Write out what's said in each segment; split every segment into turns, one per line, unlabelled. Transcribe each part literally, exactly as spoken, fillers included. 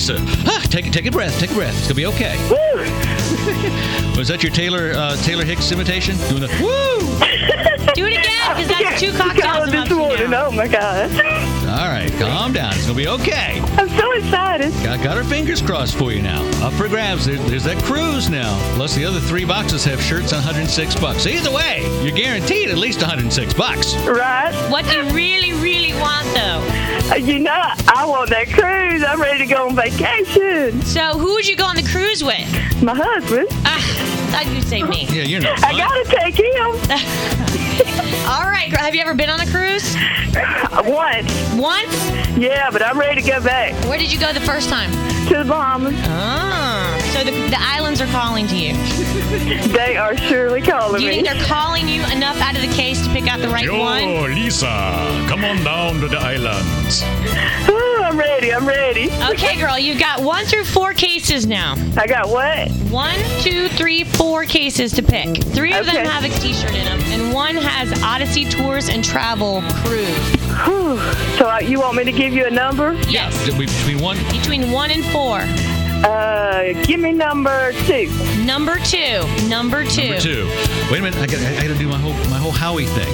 Lisa. Ah, take, take a breath. Take a breath. It's going to be okay.
Woo!
Was that your Taylor uh, Taylor Hicks imitation? Doing the woo!
Do it again, because that's two cocktails
this morning. Oh, my God.
All right, calm down. It's going to be okay.
I'm so excited.
Got, got our fingers crossed for you now. Up for grabs. There, there's that cruise now. Plus, the other three boxes have shirts on one hundred six bucks. So either way, you're guaranteed at least one hundred six bucks.
Right.
What do you really, really want, though?
Uh, you know, I want that cruise. I'm ready to go on vacation.
So who would you go on the cruise with?
My husband.
Ah, thought you'd say me.
Yeah, you're not.
I got to take him.
All right. Have you ever been on a cruise?
Once.
Once?
Yeah, but I'm ready to go back.
Where did you go the first time?
To the Bahamas.
Ah. So the, the islands are calling to you.
They are surely calling
Do you
me.
think they're calling you enough out of the case to pick out the right
Yo,
one?
Lisa, come on down to the islands.
Ooh, I'm ready. I'm ready.
Okay, girl. You've got one through four cases now.
I got what?
One, two, three, four cases to pick. Three of
Okay.
them have a T-shirt in them, and one has Odyssey Tours and Travel Cruise.
Whew. So uh, you want me to give you a number?
Yes.
Did we- Between one.
Between one and four.
Uh, give me number two.
Number two. Number two.
Number two. Wait a minute. I got. I got to do my whole my whole Howie thing.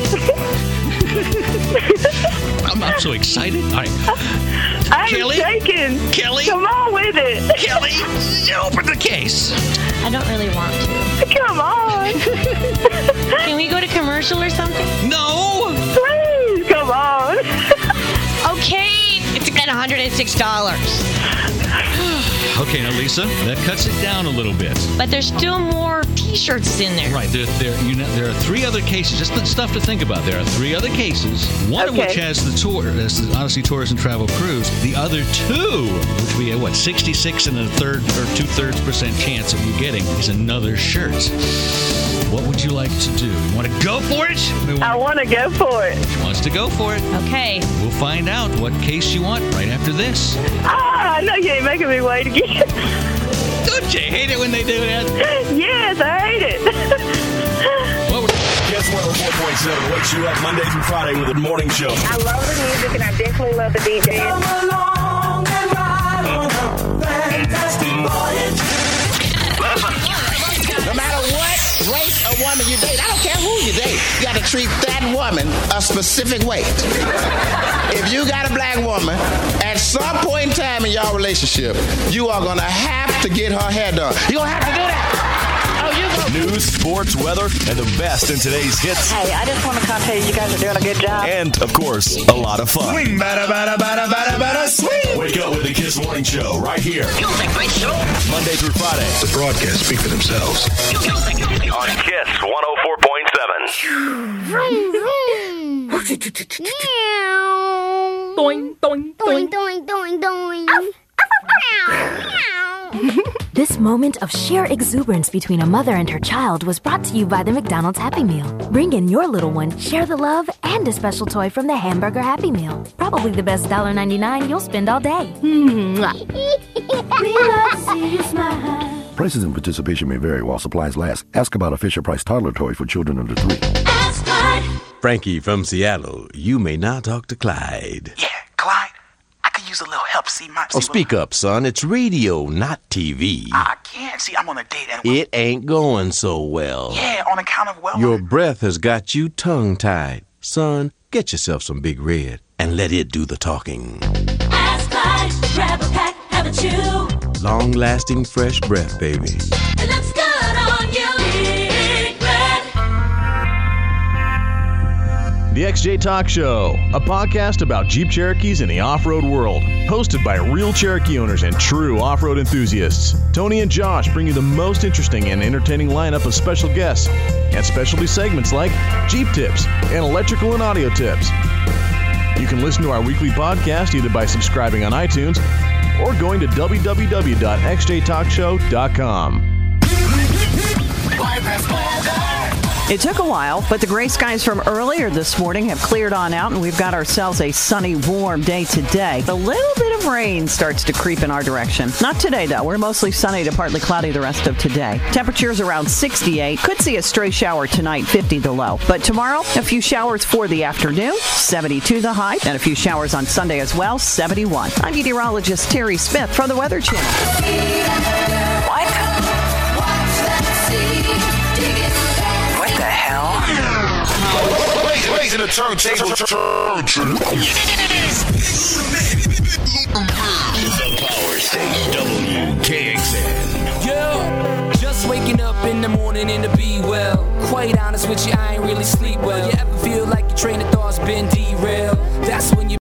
I'm, I'm so excited. All right.
I'm
Kelly?
shaking.
Kelly.
Come on with it.
Kelly, open the case.
I don't really want to.
Come on.
Can we go to commercial or something?
No.
Please, come on.
Okay. It's at one hundred six dollars.
Okay, now Lisa, that cuts it down a little bit.
But there's still more T-shirts in there.
Right, there, there, you know, there are three other cases. Just the stuff to think about. There are three other cases. One of
Okay.
which has the tour, that's the Odyssey Tours and Travel Cruise. The other two, which we have what sixty-six and a third or two thirds percent chance of you getting, is another shirt. What would you like to do? You want to go for it? We
I
want
want to go for it.
She wants to go for it.
Okay.
We'll find out what case you want right after this.
Ah, I know you ain't making me wait again.
Don't you hate it when they do that?
Yes, I hate it.
What was-
Guess one oh four point seven wakes you up Monday through Friday with the morning show.
I love the music and I definitely love the D J.
Come along and ride on a fantastic voyage.
No matter what race or woman you date, I don't care who you date, you got to treat that woman a specific way. If you got a black woman, at some point in time in your relationship, you are going to have to get her hair done. You're going to have to do that. Oh, you go.
News, sports, weather, and the best in today's hits.
Hey, I just want to come tell you you guys are doing a good job.
And, of course, a lot of fun.
Swing, bada, bada, bada, bada, bada, swing.
Wake up with the Kiss Morning Show right here. Monday through Friday.
The broadcasts speak for themselves.
On Kiss one oh four point seven.
Doing, doing, doing, doing, doing, doing.
This moment of sheer exuberance between a mother and her child was brought to you by the McDonald's Happy Meal. Bring in your little one, share the love, and a special toy from the Hamburger Happy Meal. Probably the best one dollar ninety-nine you'll spend all day. Mwah.
We love to see you smile.
Prices and participation may vary while supplies last. Ask about a Fisher-Price toddler toy for children under three.
Ask Clyde.
Frankie from Seattle, you may now talk to Clyde.
Yeah, Clyde, I could use a little help. See my.
Oh, speak up, son. It's radio, not T V.
I can't. See, I'm on a date and.
It ain't going so well.
Yeah, on account of well.
Your breath has got you tongue-tied. Son, get yourself some Big Red and let it do the talking.
Ask Clyde. Grab a pack, have a chew.
Long-lasting fresh breath, baby.
It looks good on you. Big Red.
The X J Talk Show, a podcast about Jeep Cherokees in the off-road world. Hosted by real Cherokee owners and true off-road enthusiasts. Tony and Josh bring you the most interesting and entertaining lineup of special guests and specialty segments like Jeep tips and electrical and audio tips. You can listen to our weekly podcast either by subscribing on iTunes or going to w w w dot x j talk show dot com.
Bypass weather.
It took a while, but the gray skies from earlier this morning have cleared on out, and we've got ourselves a sunny, warm day today. A little bit of rain starts to creep in our direction. Not today, though. We're mostly sunny to partly cloudy the rest of today. Temperatures around sixty-eight. Could see a stray shower tonight, fifty the low. But tomorrow, a few showers for the afternoon, seventy-two the high, and a few showers on Sunday as well, seventy-one. I'm meteorologist Terry Smith from the Weather Channel.
What? What the hell?
Raising the turntable. The Power Station, W K X N.
Yo, just waking up in the morning and to be well. Quite honest with you, I ain't really sleep well. You ever feel like your train of thought's been derailed? That's when you